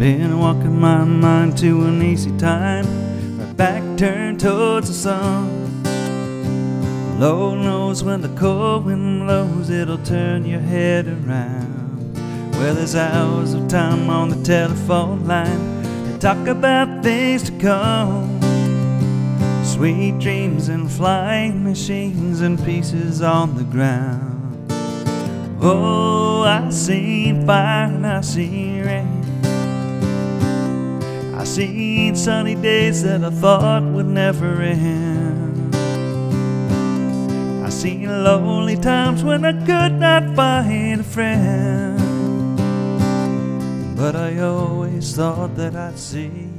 Been walking my mind to an easy time, my back turned towards the sun. Lord knows when the cold wind blows, it'll turn your head around. Well, there's hours of time on the telephone line to talk about things to come. Sweet dreams and flying machines and pieces on the ground. Oh, I seen fire and I seen rain. I seen sunny days that I thought would never end. I seen lonely times when I could not find a friend. But I always thought that I'd see